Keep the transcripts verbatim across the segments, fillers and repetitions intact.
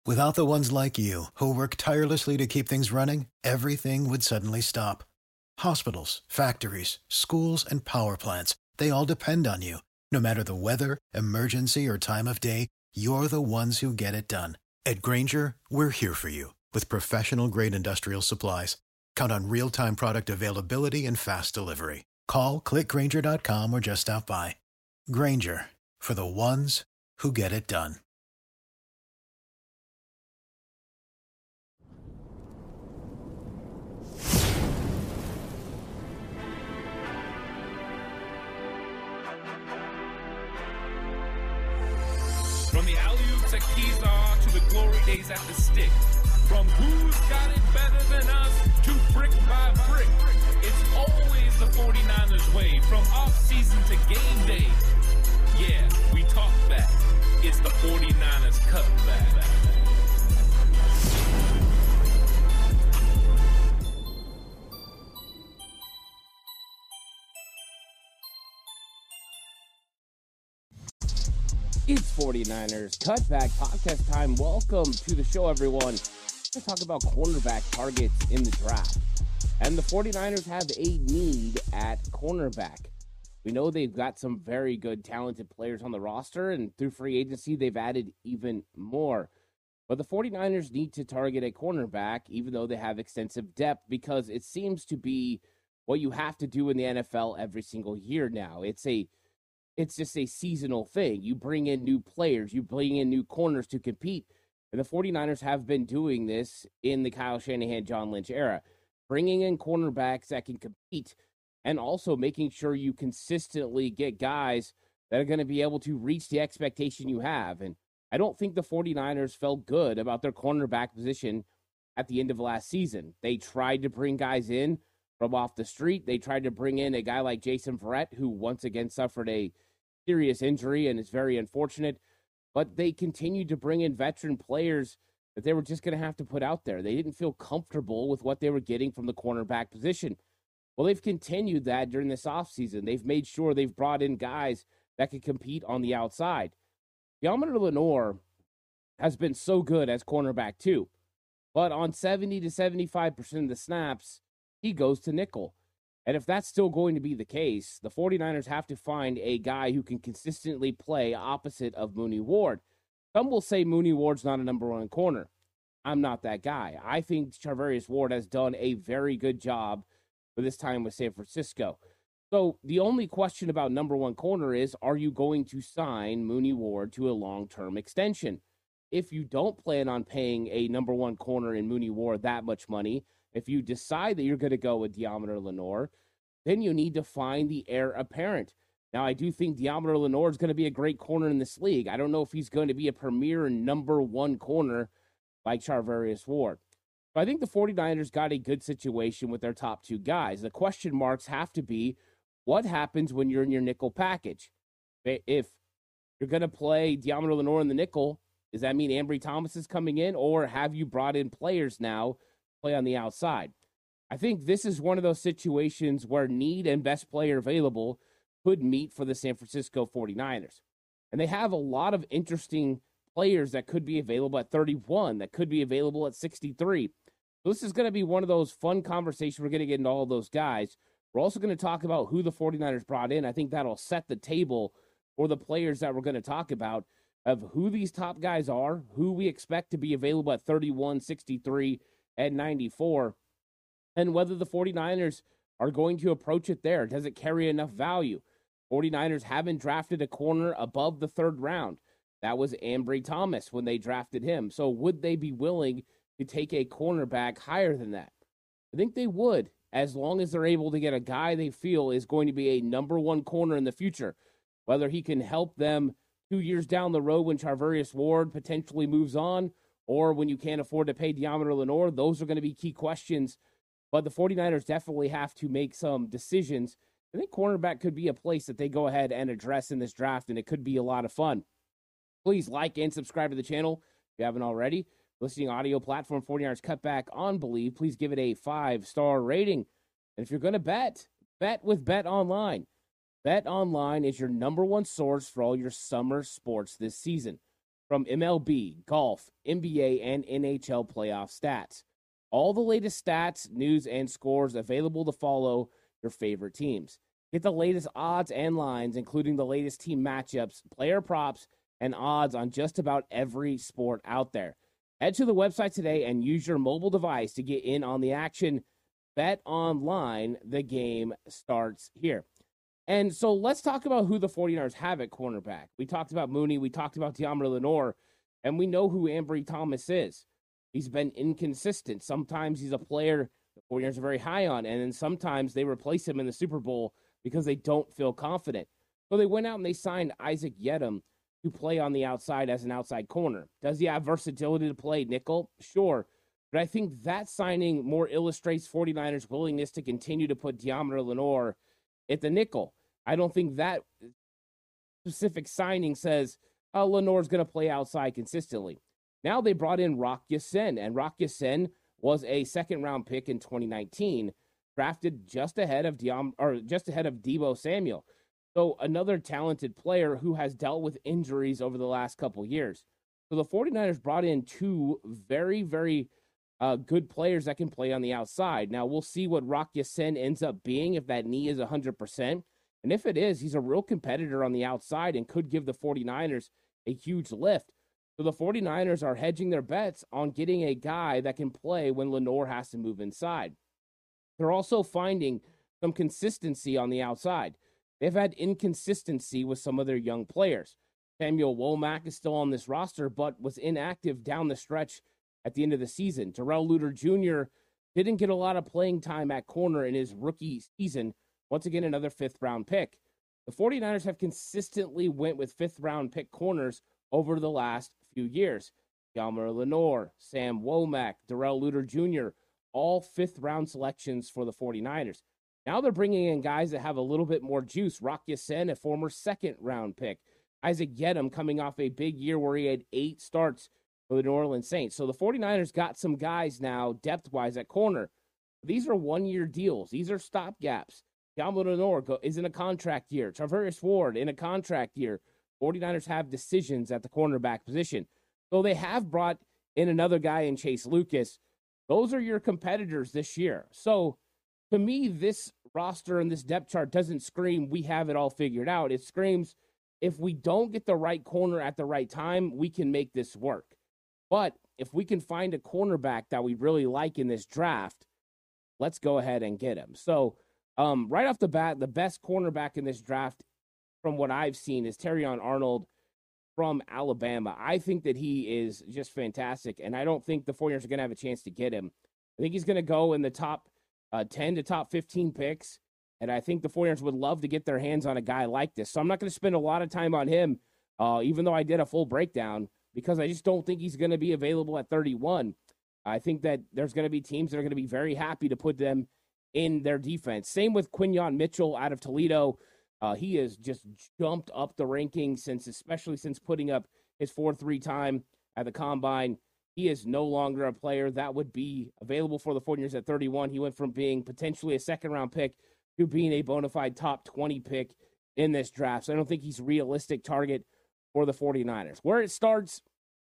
Without the ones like you, who work tirelessly to keep things running, everything would suddenly stop. Hospitals, factories, schools, and power plants, they all depend on you. No matter the weather, emergency, or time of day, you're the ones who get it done. At Grainger, we're here for you with professional-grade industrial supplies. Count on real-time product availability and fast delivery. Call, click Grainger dot com, or just stop by. Grainger, for the ones who get it done. From the alley-oop to Kezar to the glory days at the stick. From who's got it better than us to brick by brick. It's always the forty-niners way. From off-season to game day. Yeah, we talk back. It's the forty-niners cutback. It's forty-niners Cutback Podcast time. Welcome to the show, everyone. Let's talk about cornerback targets in the draft. And the forty-niners have a need at cornerback. We know they've got some very good, talented players on the roster, and through free agency, they've added even more. But the forty-niners need to target a cornerback, even though they have extensive depth, because it seems to be what you have to do in the N F L every single year now. It's a It's just a seasonal thing. You bring in new players. You bring in new corners to compete. And the forty-niners have been doing this in the Kyle Shanahan, John Lynch era, bringing in cornerbacks that can compete and also making sure you consistently get guys that are going to be able to reach the expectation you have. And I don't think the forty-niners felt good about their cornerback position at the end of last season. They tried to bring guys in from off the street. They tried to bring in a guy like Jason Verrett, who once again suffered a serious injury and is very unfortunate, but they continued to bring in veteran players that they were just going to have to put out there. They didn't feel comfortable with what they were getting from the cornerback position. Well, they've continued that during this offseason. They've made sure they've brought in guys that can compete on the outside. Deommodore Lenoir has been so good as cornerback too, but on seventy to seventy-five percent of the snaps, he goes to nickel. And if that's still going to be the case, the forty-niners have to find a guy who can consistently play opposite of Mooney Ward. Some will say Mooney Ward's not a number one corner. I'm not that guy. I think Charvarius Ward has done a very good job for this time with San Francisco. So the only question about number one corner is, are you going to sign Mooney Ward to a long-term extension? If you don't plan on paying a number one corner in Mooney Ward that much money, if you decide that you're going to go with Deommodore Lenoir, then you need to find the heir apparent. Now, I do think Deommodore Lenoir is going to be a great corner in this league. I don't know if he's going to be a premier number one corner like Charvarius Ward. But I think the forty-niners got a good situation with their top two guys. The question marks have to be, what happens when you're in your nickel package? If you're going to play Deommodore Lenoir in the nickel, does that mean Ambry Thomas is coming in, or have you brought in players now play on the outside? I think this is one of those situations where need and best player available could meet for the San Francisco forty-niners. And they have a lot of interesting players that could be available at thirty-one, that could be available at sixty-three. So this is going to be one of those fun conversations. We're going to get into all those guys. We're also going to talk about who the forty-niners brought in. I think that'll set the table for the players that we're going to talk about, of who these top guys are, who we expect to be available at thirty-one, sixty-three, and ninety-four, and whether the forty-niners are going to approach it there. Does it carry enough value? forty-niners haven't drafted a corner above the third round. That was Ambry Thomas when they drafted him. So would they be willing to take a cornerback higher than that? I think they would, as long as they're able to get a guy they feel is going to be a number one corner in the future. Whether he can help them two years down the road when Charvarius Ward potentially moves on, or when you can't afford to pay Deommodore Lenoir, those are going to be key questions. But the forty-niners definitely have to make some decisions. I think cornerback could be a place that they go ahead and address in this draft, and it could be a lot of fun. Please like and subscribe to the channel if you haven't already. Listening audio platform forty-niners Cutback on Believe. Please give it a five-star rating. And if you're going to bet, bet with Bet Online. Bet Online is your number one source for all your summer sports this season. from M L B, golf, N B A, and N H L playoff stats. All the latest stats, news, and scores available to follow your favorite teams. Get the latest odds and lines, including the latest team matchups, player props, and odds on just about every sport out there. Head to the website today and use your mobile device to get in on the action. Bet online, the game starts here. And so let's talk about who the 49ers have at cornerback. We talked about Mooney, we talked about Deommodore Lenoir, and we know who Ambry Thomas is. He's been inconsistent. Sometimes he's a player the 49ers are very high on, and then sometimes they replace him in the Super Bowl because they don't feel confident. So they went out and they signed Isaac Yiadom to play on the outside as an outside corner. Does he have versatility to play nickel? Sure. But I think that signing more illustrates 49ers' willingness to continue to put Deommodore Lenoir at the nickel. I don't think that specific signing says, oh, Lenoir's going to play outside consistently. Now they brought in Rock Ya-Sin, and Rock Ya-Sin was a second-round pick in twenty nineteen, drafted just ahead of Deom, or just ahead of Deebo Samuel. So another talented player who has dealt with injuries over the last couple years. So the 49ers brought in two very, very uh, good players that can play on the outside. Now we'll see what Rock Ya-Sin ends up being if that knee is one hundred percent. And if it is, he's a real competitor on the outside and could give the 49ers a huge lift. So the 49ers are hedging their bets on getting a guy that can play when Lenoir has to move inside. They're also finding some consistency on the outside. They've had inconsistency with some of their young players. Samuel Womack is still on this roster, but was inactive down the stretch at the end of the season. Darrell Luter Junior didn't get a lot of playing time at corner in his rookie season. Once again, another fifth-round pick. The 49ers have consistently went with fifth-round pick corners over the last few years. Deommodore Lenoir, Sam Womack, Darrell Luter Junior, all fifth-round selections for the 49ers. Now they're bringing in guys that have a little bit more juice. Rock Ya-Sin, a former second-round pick. Isaac Yiadom coming off a big year where he had eight starts for the New Orleans Saints. So the 49ers got some guys now depth-wise at corner. These are one-year deals. These are stopgaps. Deommodore Lenoir is in a contract year. Charvarius Ward in a contract year. 49ers have decisions at the cornerback position. So they have brought in another guy in Chase Lucas. Those are your competitors this year. So to me, this roster and this depth chart doesn't scream we have it all figured out. It screams if we don't get the right corner at the right time, we can make this work. But if we can find a cornerback that we really like in this draft, let's go ahead and get him. So um, right off the bat, the best cornerback in this draft from what I've seen is Terrion Arnold from Alabama. I think that he is just fantastic, and I don't think the 49ers are going to have a chance to get him. I think he's going to go in the top uh, ten to top fifteen picks, and I think the 49ers would love to get their hands on a guy like this. So I'm not going to spend a lot of time on him, uh, even though I did a full breakdown, because I just don't think he's going to be available at thirty-one. I think that there's going to be teams that are going to be very happy to put them in their defense. Same with Quinyon Mitchell out of Toledo. Uh, he has just jumped up the rankings since, especially since putting up his four three time at the Combine. He is no longer a player that would be available for the 49ers at thirty-one. He went from being potentially a second-round pick to being a bona fide top twenty pick in this draft. So I don't think he's a realistic target for the 49ers. Where it starts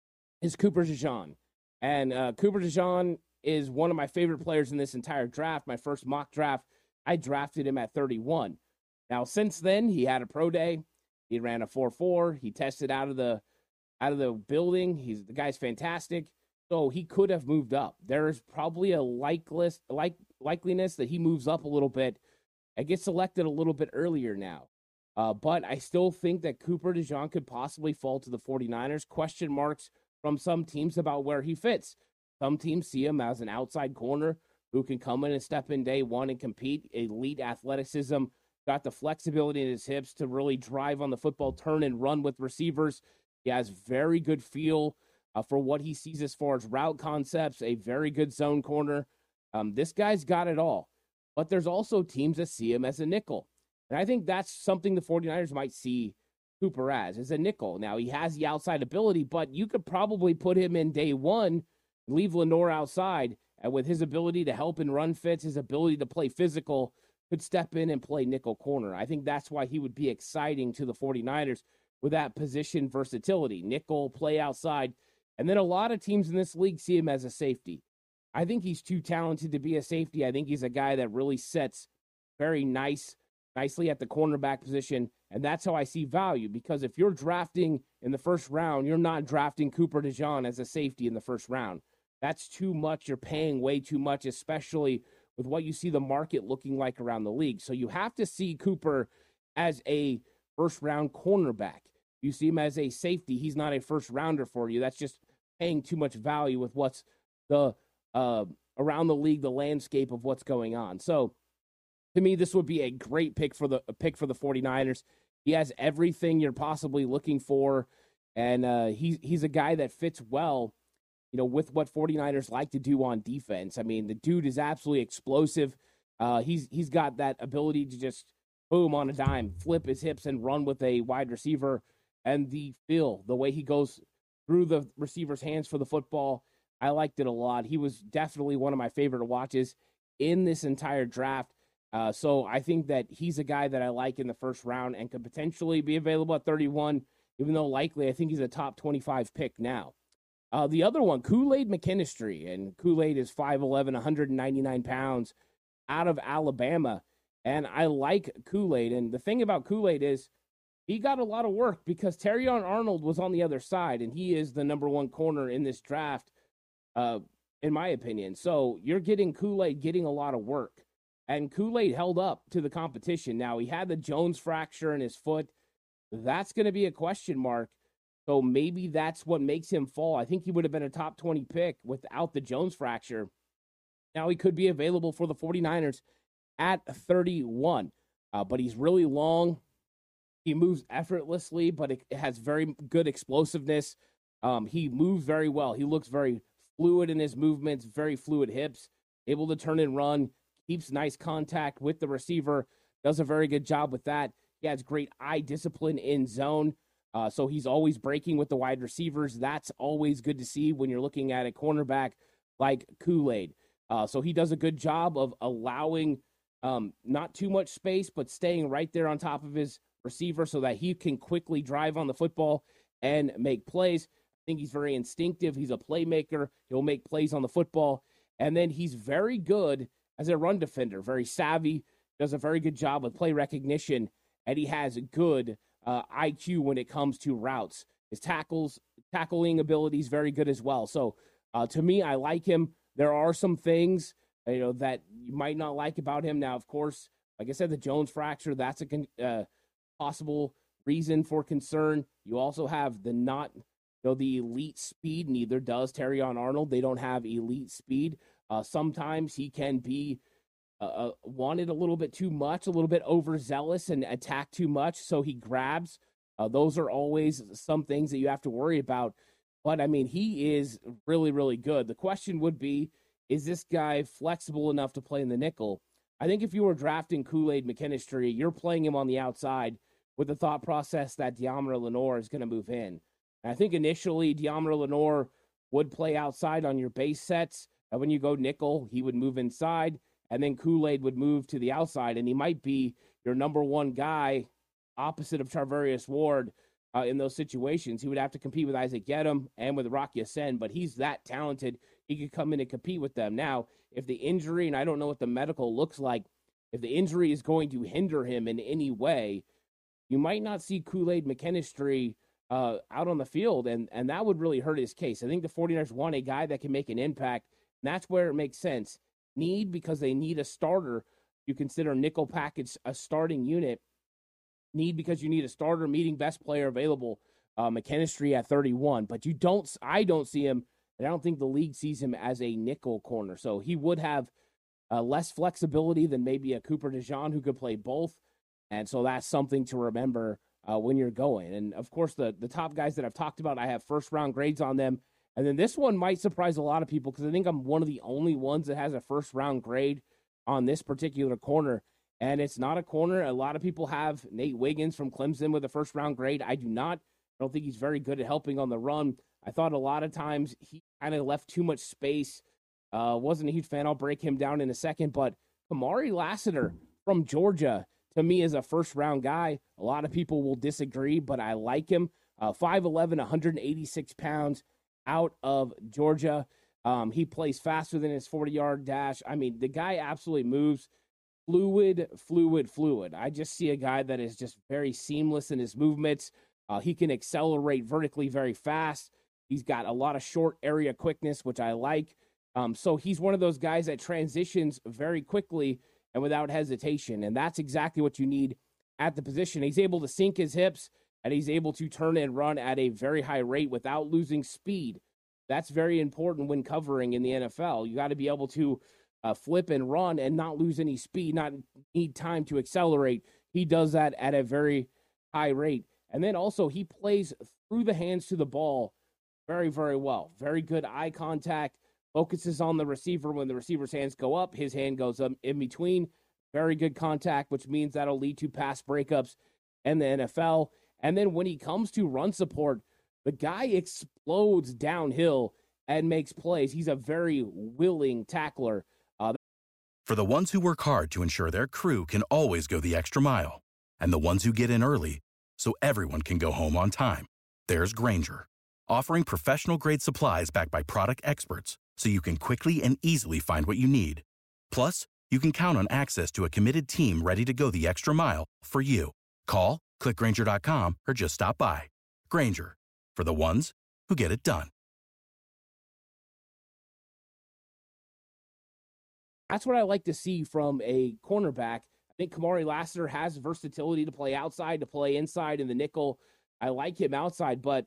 is Cooper DeJean. And uh, Cooper DeJean is one of my favorite players in this entire draft. My first mock draft, I drafted him at thirty-one. Now, since then, he had a pro day. He ran a four four. He tested out of the out of the building. He's the guy's fantastic. So he could have moved up. There is probably a likeless, like, likeliness that he moves up a little bit and gets selected a little bit earlier now. Uh, but I still think that Cooper DeJean could possibly fall to the 49ers. Question marks from some teams about where he fits. Some teams see him as an outside corner who can come in and step in day one and compete. Elite athleticism, got the flexibility in his hips to really drive on the football, turn and run with receivers. He has very good feel uh, for what he sees as far as route concepts, a very good zone corner. Um, this guy's got it all. But there's also teams that see him as a nickel. And I think that's something the 49ers might see Cooper as, as a nickel. Now, he has the outside ability, but you could probably put him in day one, leave Lenoir outside, and with his ability to help and run fits, his ability to play physical, could step in and play nickel corner. I think that's why he would be exciting to the 49ers. with that position versatility, nickel, play outside. And then a lot of teams in this league see him as a safety. I think he's too talented to be a safety. I think he's a guy that really sets very nice, nicely at the cornerback position. And that's how I see value, because if you're drafting in the first round, you're not drafting Cooper DeJean as a safety in the first round. That's too much. You're paying way too much, especially with what you see the market looking like around the league. So you have to see Cooper as a first-round cornerback. You see him as a safety. He's not a first-rounder for you. That's just paying too much value with what's the uh, around the league, the landscape of what's going on. So to me, this would be a great pick for the pick for the 49ers. He has everything you're possibly looking for, and uh, he's he's a guy that fits well, you know, with what 49ers like to do on defense. I mean, the dude is absolutely explosive. Uh, he's he's got that ability to just boom on a dime, flip his hips and run with a wide receiver, and the feel, the way he goes through the receiver's hands for the football, I liked it a lot. He was definitely one of my favorite watches in this entire draft. Uh, so I think that he's a guy that I like in the first round and could potentially be available at thirty-one, even though likely I think he's a top twenty-five pick now. Uh, the other one, Kool-Aid McKinstry, and Kool-Aid is five eleven, one hundred ninety-nine pounds, out of Alabama, and I like Kool-Aid. And the thing about Kool-Aid is he got a lot of work because Terrion Arnold was on the other side, and he is the number one corner in this draft, uh, in my opinion. So you're getting Kool-Aid getting a lot of work. And Kool-Aid held up to the competition. Now, he had the Jones fracture in his foot. That's going to be a question mark. So maybe that's what makes him fall. I think he would have been a top twenty pick without the Jones fracture. Now, he could be available for the 49ers at thirty-one. Uh, but he's really long. He moves effortlessly, but it has very good explosiveness. Um, he moves very well. He looks very fluid in his movements, very fluid hips, able to turn and run. Keeps nice contact with the receiver, does a very good job with that. He has great eye discipline in zone, uh, so he's always breaking with the wide receivers. That's always good to see when you're looking at a cornerback like Kool-Aid. Uh, so he does a good job of allowing um, not too much space, but staying right there on top of his receiver so that he can quickly drive on the football and make plays. I think he's very instinctive. He's a playmaker. He'll make plays on the football. And then he's very good as a run defender, very savvy, does a very good job with play recognition, and he has good uh, I Q when it comes to routes. His tackles, tackling ability is very good as well. So uh, to me, I like him. There are some things, you know, that you might not like about him. Now, of course, like I said, the Jones fracture, that's a con- uh, possible reason for concern. You also have the not, you know, the elite speed. Neither does Terrion Arnold. They don't have elite speed. Uh, sometimes he can be uh, uh, wanted a little bit too much, a little bit overzealous and attack too much, so he grabs. Uh, those are always some things that you have to worry about. But, I mean, he is really, really good. The question would be, is this guy flexible enough to play in the nickel? I think if you were drafting Kool-Aid McKinstry, you're playing him on the outside with the thought process that Deommodore Lenoir is going to move in. And I think initially Deommodore Lenoir would play outside on your base sets. And when you go nickel, he would move inside, and then Kool-Aid would move to the outside, and he might be your number one guy opposite of Charvarius Ward uh, in those situations. He would have to compete with Isaac Gedem and with Rock Ya-Sin, but he's that talented. He could come in and compete with them. Now, if the injury, and I don't know what the medical looks like, if the injury is going to hinder him in any way, you might not see Kool-Aid McKinstry uh, out on the field, and, and that would really hurt his case. I think the 49ers want a guy that can make an impact. And that's where it makes sense. Need, because they need a starter. You consider nickel package a starting unit. Need, because you need a starter meeting best player available. Uh, McKinstry at thirty-one. But you don't, I don't see him, and I don't think the league sees him as a nickel corner. So he would have uh, less flexibility than maybe a Cooper DeJean who could play both. And so that's something to remember uh, when you're going. And, of course, the, the top guys that I've talked about, I have first-round grades on them. And then this one might surprise a lot of people because I think I'm one of the only ones that has a first-round grade on this particular corner. And it's not a corner. A lot of people have Nate Wiggins from Clemson with a first-round grade. I do not. I don't think he's very good at helping on the run. I thought a lot of times he kind of left too much space. Uh, wasn't a huge fan. I'll break him down in a second. But Kamari Lassiter from Georgia to me is a first-round guy. A lot of people will disagree, but I like him. Uh, five eleven, one hundred eighty-six pounds, out of Georgia. Um, he plays faster than his forty-yard dash. I mean, the guy absolutely moves. Fluid, fluid, fluid. I just see a guy that is just very seamless in his movements. Uh, he can accelerate vertically very fast. He's got a lot of short area quickness, which I like. Um, so he's one of those guys that transitions very quickly and without hesitation, and that's exactly what you need at the position. He's able to sink his hips, and he's able to turn and run at a very high rate without losing speed. That's very important when covering in the N F L. You got to be able to uh, flip and run and not lose any speed, not need time to accelerate. He does that at a very high rate. And then also he plays through the hands to the ball very, very well. Very good eye contact, focuses on the receiver. When the receiver's hands go up, his hand goes up in between. Very good contact, which means that'll lead to pass breakups in the N F L. And then when he comes to run support, the guy explodes downhill and makes plays. He's a very willing tackler. Uh, For the ones who work hard to ensure their crew can always go the extra mile, and the ones who get in early so everyone can go home on time, there's Grainger, offering professional-grade supplies backed by product experts so you can quickly and easily find what you need. Plus, you can count on access to a committed team ready to go the extra mile for you. Call, click Grainger dot com, or just stop by. Grainger, for the ones who get it done. That's what I like to see from a cornerback. I think Kamari Lassiter has versatility to play outside, to play inside in the nickel. I like him outside, but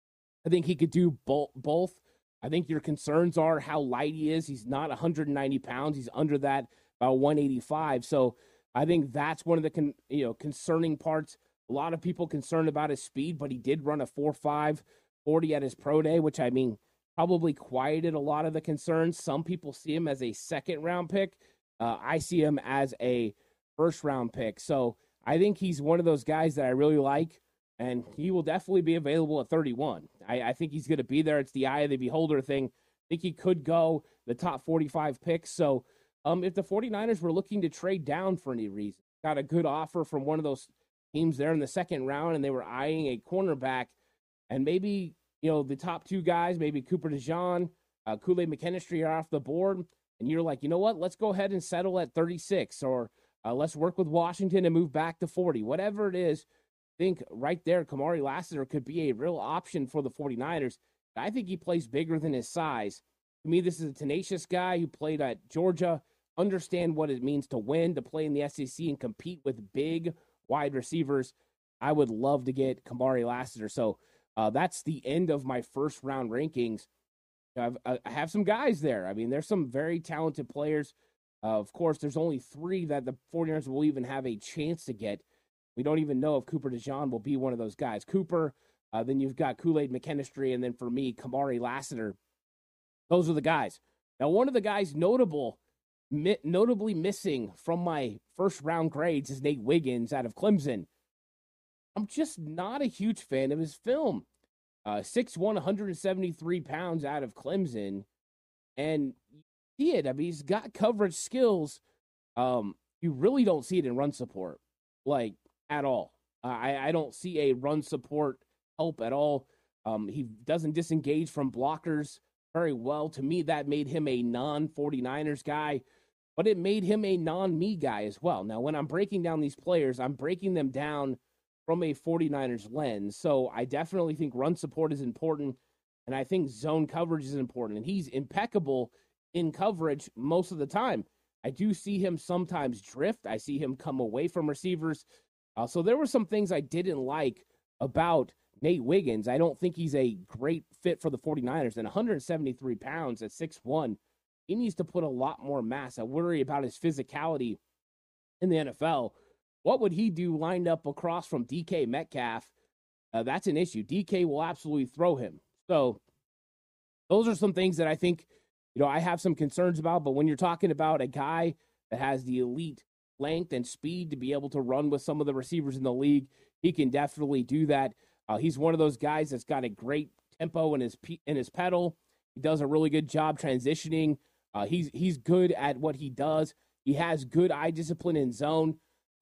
I think he could do bo- both. I think your concerns are how light he is. He's not one hundred ninety pounds. He's under that, about one eighty-five. So I think that's one of the con- you know concerning parts. A lot of people concerned about his speed, but he did run a four five forty at his pro day, which, I mean, probably quieted a lot of the concerns. Some people see him as a second-round pick. Uh, I see him as a first-round pick. So I think he's one of those guys that I really like, and he will definitely be available at thirty-one. I, I think he's going to be there. It's the eye of the beholder thing. I think he could go the top forty-five picks. So um, if the 49ers were looking to trade down for any reason, got a good offer from one of those teams there in the second round, and they were eyeing a cornerback, and maybe, you know, the top two guys, maybe Cooper DeJean, uh, Kool-Aid McKinstry are off the board, and you're like, you know what, let's go ahead and settle at thirty-six, or uh, let's work with Washington and move back to forty. Whatever it is, I think right there, Kamari Lassiter could be a real option for the 49ers. I think he plays bigger than his size. To me, this is a tenacious guy who played at Georgia, understand what it means to win, to play in the S E C and compete with big wide receivers. I would love to get Kamari Lassiter. So uh, that's the end of my first round rankings. I've, I have some guys there. I mean, there's some very talented players. Uh, of course, there's only three that the 49ers will even have a chance to get. We don't even know if Cooper DeJean will be one of those guys. Cooper, uh, then you've got Kool-Aid McKinstry, and then for me, Kamari Lassiter. Those are the guys. Now, one of the guys notable, mi- notably missing from my first round grades is Nate Wiggins out of Clemson. I'm just not a huge fan of his film. Uh, six one, one hundred seventy-three pounds out of Clemson. And you see it. I mean, he's got coverage skills. Um, you really don't see it in run support, like, at all. Uh, I, I don't see a run support help at all. Um, he doesn't disengage from blockers very well. To me, that made him a non 49ers guy, but it made him a non-me guy as well. Now, when I'm breaking down these players, I'm breaking them down from a 49ers lens. So I definitely think run support is important, and I think zone coverage is important. And he's impeccable in coverage most of the time. I do see him sometimes drift. I see him come away from receivers. Uh, so there were some things I didn't like about Nate Wiggins. I don't think he's a great fit for the 49ers. And one hundred seventy-three pounds at six one, he needs to put a lot more mass. I worry about his physicality in the N F L. What would he do lined up across from D K Metcalf? Uh, that's an issue. D K will absolutely throw him. So those are some things that I think, you know, I have some concerns about. But when you're talking about a guy that has the elite length and speed to be able to run with some of the receivers in the league, he can definitely do that. Uh, he's one of those guys that's got a great tempo in his in his pedal. He does a really good job transitioning. Uh, he's he's good at what he does. He has good eye discipline in zone.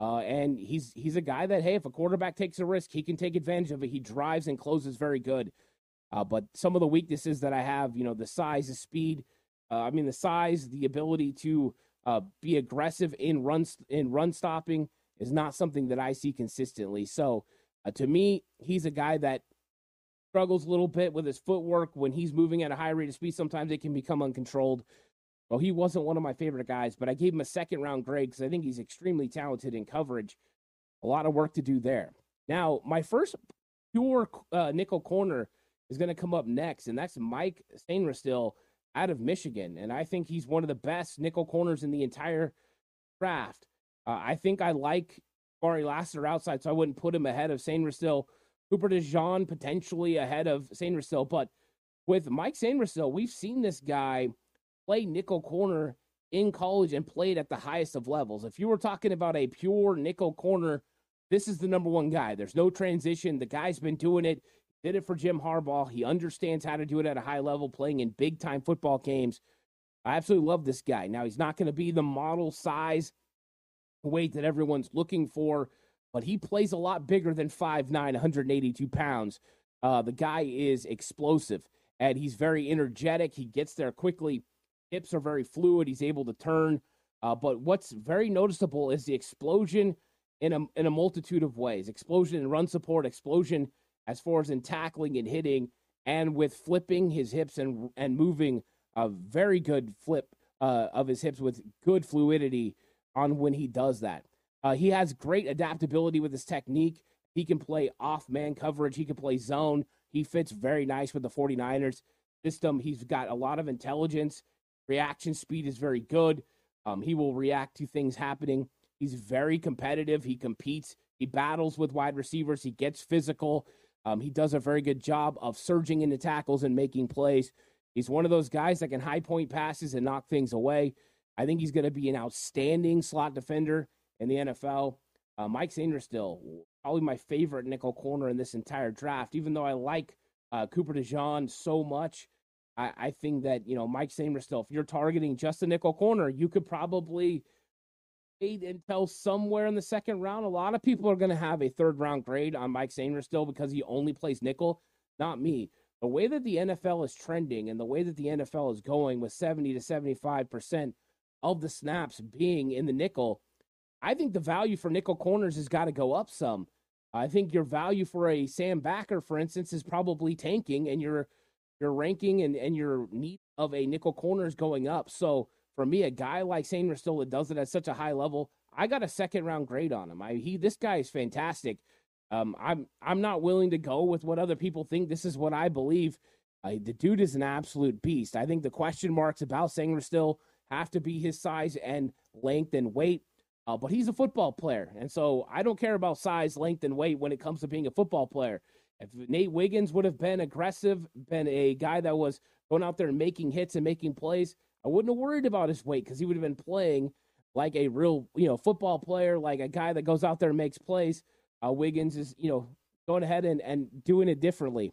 Uh, and he's he's a guy that, hey, if a quarterback takes a risk, he can take advantage of it. He drives and closes very good. Uh, but some of the weaknesses that I have, you know, the size, the speed, uh, I mean, the size, the ability to uh, be aggressive in run, in run stopping is not something that I see consistently. So uh, to me, he's a guy that struggles a little bit with his footwork. When he's moving at a high rate of speed, sometimes it can become uncontrolled. Well, he wasn't one of my favorite guys, but I gave him a second round grade because I think he's extremely talented in coverage. A lot of work to do there. Now, my first pure uh, nickel corner is going to come up next, and that's Mike Sainristil out of Michigan. And I think he's one of the best nickel corners in the entire draft. Uh, I think I like Barry Lassiter outside, so I wouldn't put him ahead of Sainristil. Cooper DeJean potentially ahead of Sainristil, but with Mike Sainristil, we've seen this guy play nickel corner in college and played at the highest of levels. If you were talking about a pure nickel corner, this is the number one guy. There's no transition. The guy's been doing it. Did it for Jim Harbaugh. He understands how to do it at a high level, playing in big-time football games. I absolutely love this guy. Now, he's not going to be the model size weight that everyone's looking for, but he plays a lot bigger than five nine, one hundred eighty-two pounds. Uh, the guy is explosive, and he's very energetic. He gets there quickly. Hips are very fluid. He's able to turn. Uh, but what's very noticeable is the explosion in a, in a multitude of ways. Explosion in run support, explosion as far as in tackling and hitting, and with flipping his hips and and moving a very good flip uh, of his hips with good fluidity on when he does that. Uh, he has great adaptability with his technique. He can play off-man coverage. He can play zone. He fits very nice with the 49ers system. He's got a lot of intelligence. Reaction speed is very good. Um, he will react to things happening. He's very competitive. He competes. He battles with wide receivers. He gets physical. Um, he does a very good job of surging into tackles and making plays. He's one of those guys that can high point passes and knock things away. I think he's going to be an outstanding slot defender in the N F L. Uh, Mike Sainristil, probably my favorite nickel corner in this entire draft. Even though I like uh, Cooper DeJean so much, I, I think that, you know, Mike Sainristil, if you're targeting just a nickel corner, you could probably wait until somewhere in the second round. A lot of people are going to have a third round grade on Mike Sainristil because he only plays nickel. Not me. The way that the N F L is trending and the way that the N F L is going with seventy to seventy-five percent of the snaps being in the nickel, I think the value for nickel corners has got to go up some. I think your value for a Sam Backer, for instance, is probably tanking, and your your ranking and, and your need of a nickel corner is going up. So for me, a guy like Sainristil that does it at such a high level, I got a second round grade on him. I he this guy is fantastic. Um, I'm I'm not willing to go with what other people think. This is what I believe. Uh, the dude is an absolute beast. I think the question marks about Sainristil have to be his size and length and weight. Uh, but he's a football player, and so I don't care about size, length, and weight when it comes to being a football player. If Nate Wiggins would have been aggressive, been a guy that was going out there and making hits and making plays, I wouldn't have worried about his weight because he would have been playing like a real, you know, football player, like a guy that goes out there and makes plays. Uh, Wiggins is, you know, going ahead and, and doing it differently.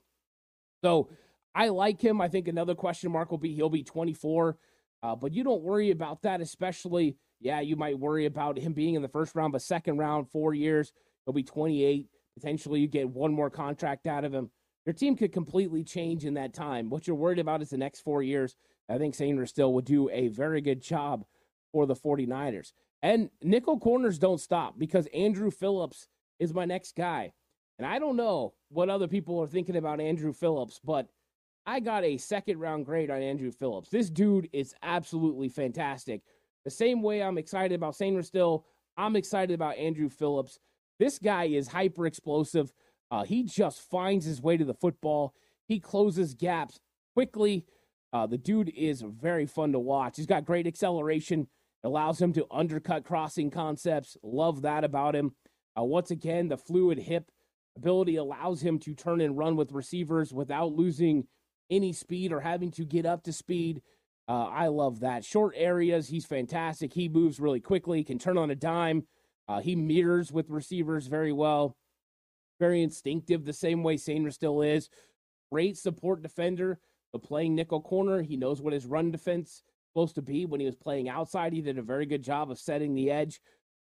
So I like him. I think another question mark will be he'll be twenty-four, uh, but you don't worry about that, especially. Yeah, you might worry about him being in the first round, but second round, four years, he'll be twenty-eight. Potentially you get one more contract out of him. Your team could completely change in that time. What you're worried about is the next four years. I think Sainristil will do a very good job for the 49ers. And nickel corners don't stop because Andrew Phillips is my next guy. And I don't know what other people are thinking about Andrew Phillips, but I got a second round grade on Andrew Phillips. This dude is absolutely fantastic. The same way I'm excited about Sainristil, I'm excited about Andrew Phillips. This guy is hyper explosive. Uh, he just finds his way to the football. He closes gaps quickly. Uh, the dude is very fun to watch. He's got great acceleration. It allows him to undercut crossing concepts. Love that about him. Uh, once again, the fluid hip ability allows him to turn and run with receivers without losing any speed or having to get up to speed. Uh, I love that. Short areas, he's fantastic. He moves really quickly, can turn on a dime. Uh, he mirrors with receivers very well. Very instinctive, the same way Sainristil is. Great support defender, but playing nickel corner, he knows what his run defense is supposed to be. When he was playing outside, he did a very good job of setting the edge.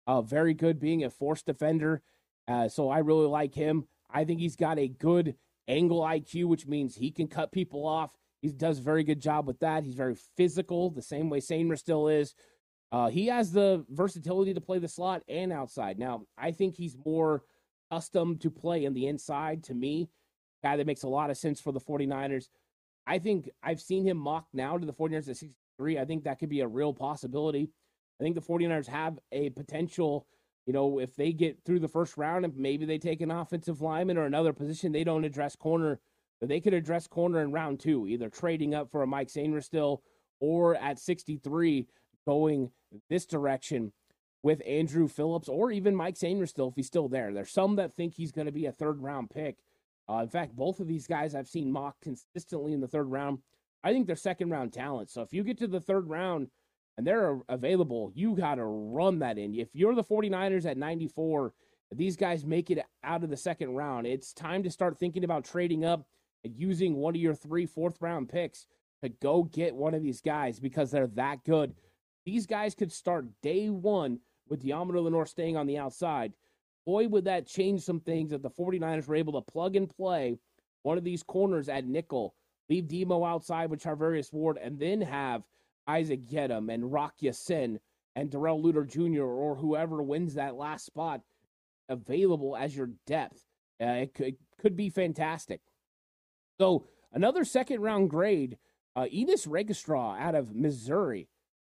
Uh, very good being a force defender. Uh, so I really like him. I think he's got a good angle I Q, which means he can cut people off. He does a very good job with that. He's very physical, the same way Sainer still is. Uh, he has the versatility to play the slot and outside. Now, I think he's more accustomed to play in the inside, to me. Guy that makes a lot of sense for the 49ers. I think I've seen him mocked now to the 49ers at sixty-three. I think that could be a real possibility. I think the 49ers have a potential, you know, if they get through the first round and maybe they take an offensive lineman or another position, they don't address corner, but they could address corner in round two, either trading up for a Mike Sainristil or at sixty-three going this direction with Andrew Phillips or even Mike Sainristil if he's still there. There's some that think he's going to be a third-round pick. Uh, in fact, both of these guys I've seen mocked consistently in the third round. I think they're second-round talent. So if you get to the third round and they're available, you got to run that in. If you're the 49ers at ninety-four, these guys make it out of the second round, it's time to start thinking about trading up and using one of your three fourth-round picks to go get one of these guys because they're that good. These guys could start day one with Deommodore Lenoir staying on the outside. Boy, would that change some things if the 49ers were able to plug and play one of these corners at nickel, leave Demo outside with Charvarius Ward, and then have Isaac Gedem and Rock Ya-Sin and Darrell Luter Junior or whoever wins that last spot available as your depth. Uh, it, could, it could be fantastic. So another second-round grade, uh, Enos Registraw out of Missouri.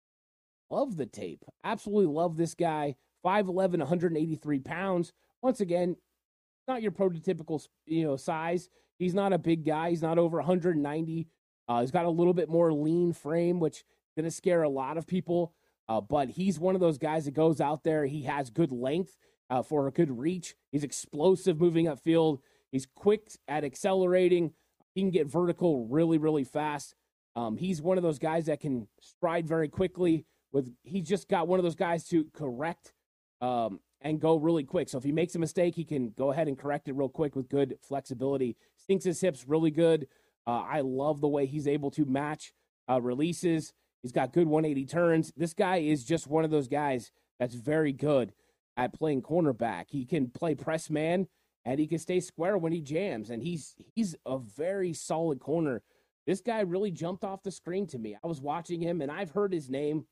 Love the tape. Absolutely love this guy. five eleven, one hundred eighty-three pounds. Once again, not your prototypical, you know, size. He's not a big guy. He's not over one hundred ninety. Uh, he's got a little bit more lean frame, which is going to scare a lot of people. Uh, but he's one of those guys that goes out there. He has good length uh, for a good reach. He's explosive moving upfield. He's quick at accelerating. He can get vertical really, really fast. Um, he's one of those guys that can stride very quickly. With he's just got one of those guys to correct um, and go really quick. So if he makes a mistake, he can go ahead and correct it real quick with good flexibility. Sinks his hips really good. Uh, I love the way he's able to match uh, releases. He's got good one eighty turns. This guy is just one of those guys that's very good at playing cornerback. He can play press man, and he can stay square when he jams. And he's he's a very solid corner. This guy really jumped off the screen to me. I was watching him, and I've heard his name.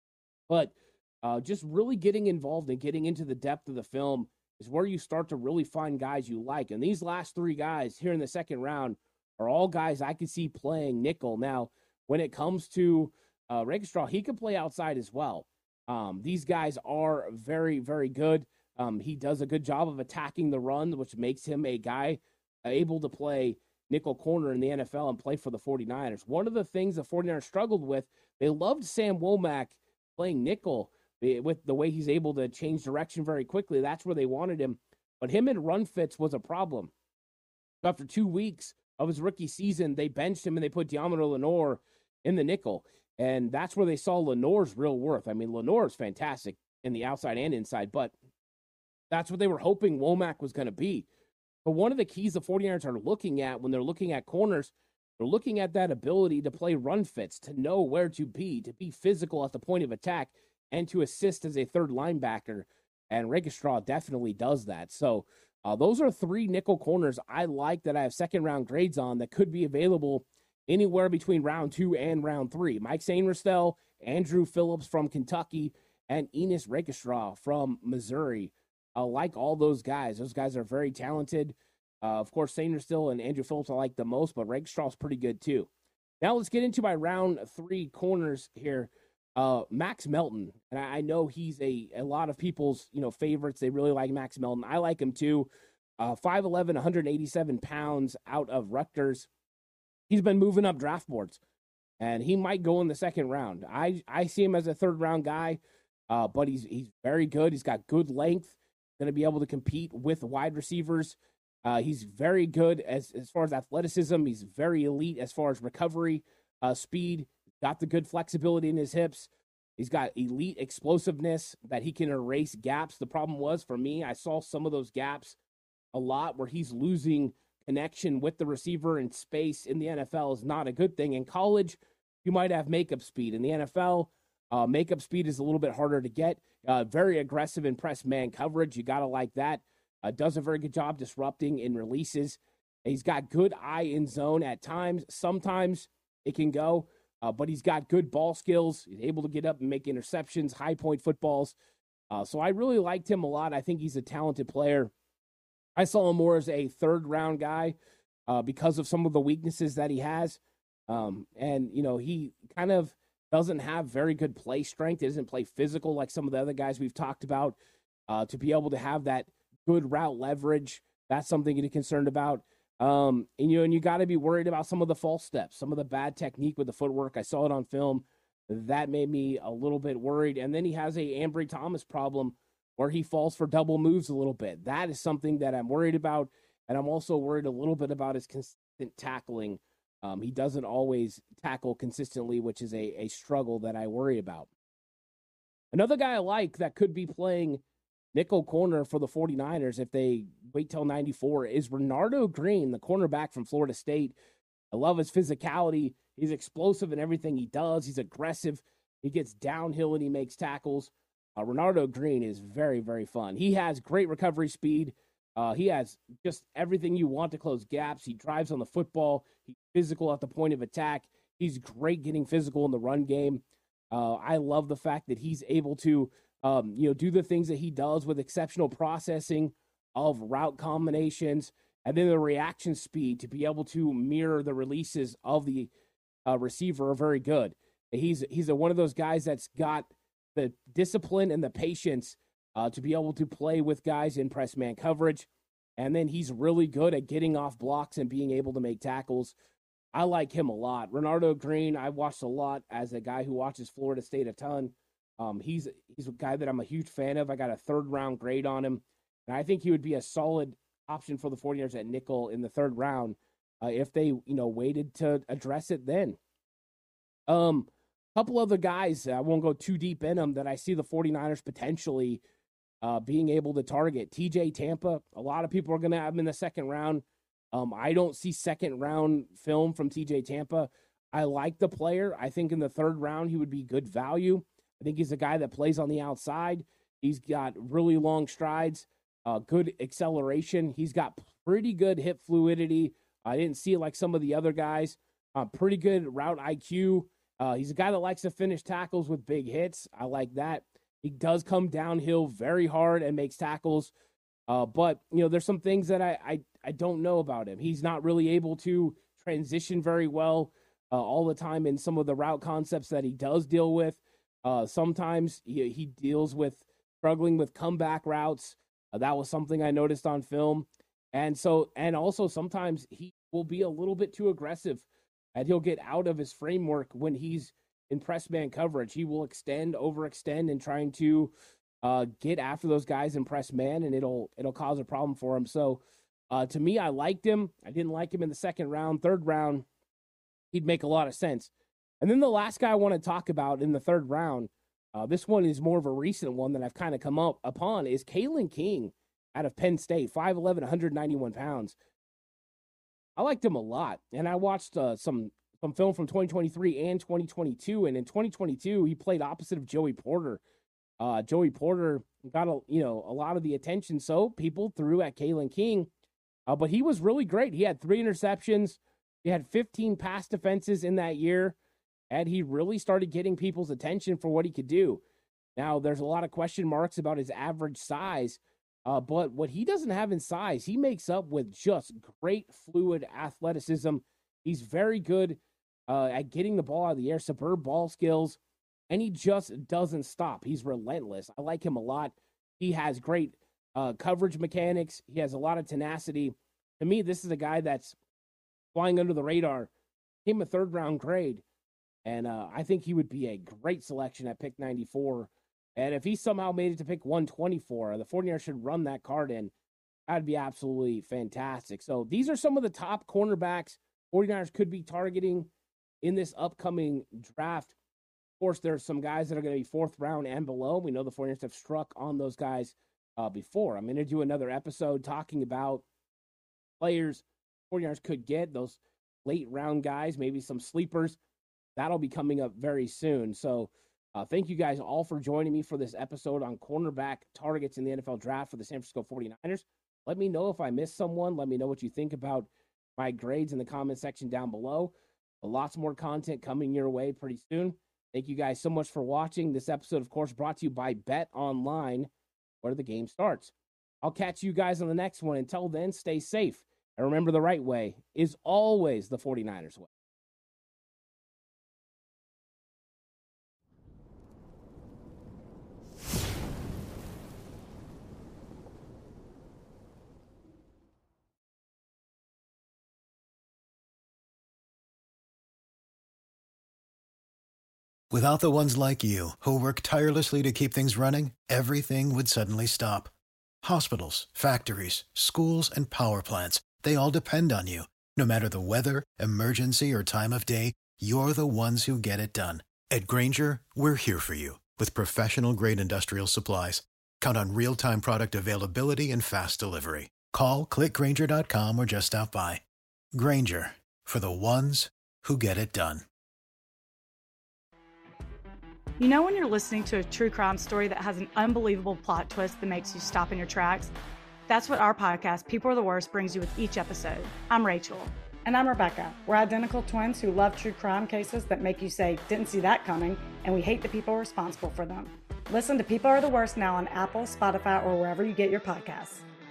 But uh, just really getting involved and getting into the depth of the film is where you start to really find guys you like. And these last three guys here in the second round are all guys I could see playing nickel. Now, when it comes to uh, Registraw, he can play outside as well. Um, these guys are very, very good. Um, he does a good job of attacking the run, which makes him a guy able to play nickel corner in the N F L and play for the 49ers. One of the things the 49ers struggled with, they loved Sam Womack playing nickel with the way he's able to change direction very quickly. That's where they wanted him. But him in run fits was a problem. After two weeks of his rookie season, they benched him and they put Deommodore Lenoir in the nickel. And that's where they saw Lenoir's real worth. I mean, Lenoir is fantastic in the outside and inside, but that's what they were hoping Womack was going to be. But one of the keys the 49ers are looking at when they're looking at corners, they're looking at that ability to play run fits, to know where to be, to be physical at the point of attack, and to assist as a third linebacker. And Registraw definitely does that. So uh, those are three nickel corners I like that I have second-round grades on that could be available anywhere between round two and round three. Mike Sainristil, Andrew Phillips from Kentucky, and Enos Registraw from Missouri. I like all those guys. Those guys are very talented. Uh, of course, Sainristil and Andrew Phillips I like the most, but Registraw's pretty good too. Now let's get into my round three corners here. Uh, Max Melton, and I, I know he's a, a lot of people's you know favorites. They really like Max Melton. I like him too. Uh, five eleven, one hundred eighty-seven pounds out of Rutgers. He's been moving up draft boards, and he might go in the second round. I, I see him as a third round guy, uh, but he's he's very good. He's got good length. Going to be able to compete with wide receivers. Uh, he's very good as, as far as athleticism. He's very elite as far as recovery, uh, speed. Got the good flexibility in his hips. He's got elite explosiveness that he can erase gaps. The problem was for me, I saw some of those gaps a lot where he's losing connection with the receiver and space in the N F L is not a good thing. In college, you might have makeup speed. In the N F L, Uh, makeup speed is a little bit harder to get. Uh, very aggressive in press man coverage. You got to like that. Uh, does a very good job disrupting in releases. He's got good eye in zone at times. Sometimes it can go, uh, but he's got good ball skills. He's able to get up and make interceptions, high point footballs. Uh, so I really liked him a lot. I think he's a talented player. I saw him more as a third round guy uh, because of some of the weaknesses that he has. Um, and, you know, he kind of doesn't have very good play strength. He doesn't play physical like some of the other guys we've talked about. Uh, to be able to have that good route leverage, that's something to be concerned about. Um, and, you know, and you got to be worried about some of the false steps, some of the bad technique with the footwork. I saw it on film. That made me a little bit worried. And then he has a Ambry Thomas problem where he falls for double moves a little bit. That is something that I'm worried about. And I'm also worried a little bit about his consistent tackling. Um, he doesn't always tackle consistently, which is a, a struggle that I worry about. Another guy I like that could be playing nickel corner for the 49ers if they wait till ninety-four is Renardo Green, the cornerback from Florida State. I love his physicality. He's explosive in everything he does. He's aggressive. He gets downhill and he makes tackles. Uh, Renardo Green is very, very fun. He has great recovery speed. Uh, he has just everything you want to close gaps. He drives on the football. He's physical at the point of attack. He's great getting physical in the run game. Uh, I love the fact that he's able to, um, you know, do the things that he does with exceptional processing of route combinations, and then the reaction speed to be able to mirror the releases of the uh, receiver are very good. He's he's a, one of those guys that's got the discipline and the patience uh, to be able to play with guys in press man coverage. And then he's really good at getting off blocks and being able to make tackles. I like him a lot. Renardo Green, I've watched a lot as a guy who watches Florida State a ton. Um, he's he's a guy that I'm a huge fan of. I got a third round grade on him. And I think he would be a solid option for the 49ers at nickel in the third round uh, if they, you know, waited to address it then. Um, a couple other guys, I won't go too deep in them, that I see the 49ers potentially uh, being able to target. T J Tampa, a lot of people are going to have him in the second round. Um, I don't see second round film from T J Tampa. I like the player. I think in the third round he would be good value. I think he's a guy that plays on the outside. He's got really long strides, uh, good acceleration. He's got pretty good hip fluidity. I didn't see it like some of the other guys. Uh, pretty good route I Q. Uh, he's a guy that likes to finish tackles with big hits. I like that. He does come downhill very hard and makes tackles. Uh, but, you know, there's some things that I, I, I don't know about him. He's not really able to transition very well uh, all the time in some of the route concepts that he does deal with. Uh, sometimes he, he deals with struggling with comeback routes. Uh, that was something I noticed on film. And so, and also sometimes he will be a little bit too aggressive and he'll get out of his framework when he's in press man coverage. He will extend, overextend, and trying to uh, get after those guys in press man, and it'll it'll cause a problem for him. So, uh, to me, I liked him. I didn't like him in the second round. Third round, he'd make a lot of sense. And then the last guy I want to talk about in the third round, uh, this one is more of a recent one that I've kind of come up upon, is Kalen King out of Penn State, five eleven, one ninety-one pounds. I liked him a lot, and I watched uh, some some film from twenty twenty-three and twenty twenty-two, and in twenty twenty-two, he played opposite of Joey Porter. Uh, Joey Porter got a, you know, a lot of the attention, so people threw at Kalen King, uh, but he was really great. He had three interceptions. He had fifteen pass defenses in that year, and he really started getting people's attention for what he could do. Now, there's a lot of question marks about his average size, Uh, but what he doesn't have in size, he makes up with just great fluid athleticism. He's very good uh, at getting the ball out of the air, superb ball skills, and he just doesn't stop. He's relentless. I like him a lot. He has great uh, coverage mechanics. He has a lot of tenacity. To me, this is a guy that's flying under the radar. Came a third-round grade, and uh, I think he would be a great selection at pick ninety-four. And if he somehow made it to pick one twenty-four, the 49ers should run that card in. That'd be absolutely fantastic. So these are some of the top cornerbacks 49ers could be targeting in this upcoming draft. Of course, there's some guys that are going to be fourth round and below. We know the 49ers have struck on those guys uh, before. I'm going to do another episode talking about players 49ers could get, those late round guys, maybe some sleepers. That'll be coming up very soon. So Uh, thank you guys all for joining me for this episode on cornerback targets in the N F L draft for the San Francisco forty-niners. Let me know if I missed someone. Let me know what you think about my grades in the comment section down below. Lots more content coming your way pretty soon. Thank you guys so much for watching. This episode, of course, brought to you by Bet Online, where the game starts. I'll catch you guys on the next one. Until then, stay safe. And remember, the right way is always the forty-niners way. Without the ones like you, who work tirelessly to keep things running, everything would suddenly stop. Hospitals, factories, schools, and power plants, they all depend on you. No matter the weather, emergency, or time of day, you're the ones who get it done. At Grainger, we're here for you with professional-grade industrial supplies. Count on real-time product availability and fast delivery. Call, click Grainger dot com, or just stop by. Grainger, for the ones who get it done. You know when you're listening to a true crime story that has an unbelievable plot twist that makes you stop in your tracks? That's what our podcast, People Are the Worst, brings you with each episode. I'm Rachel. And I'm Rebecca. We're identical twins who love true crime cases that make you say, didn't see that coming, and we hate the people responsible for them. Listen to People Are the Worst now on Apple, Spotify, or wherever you get your podcasts.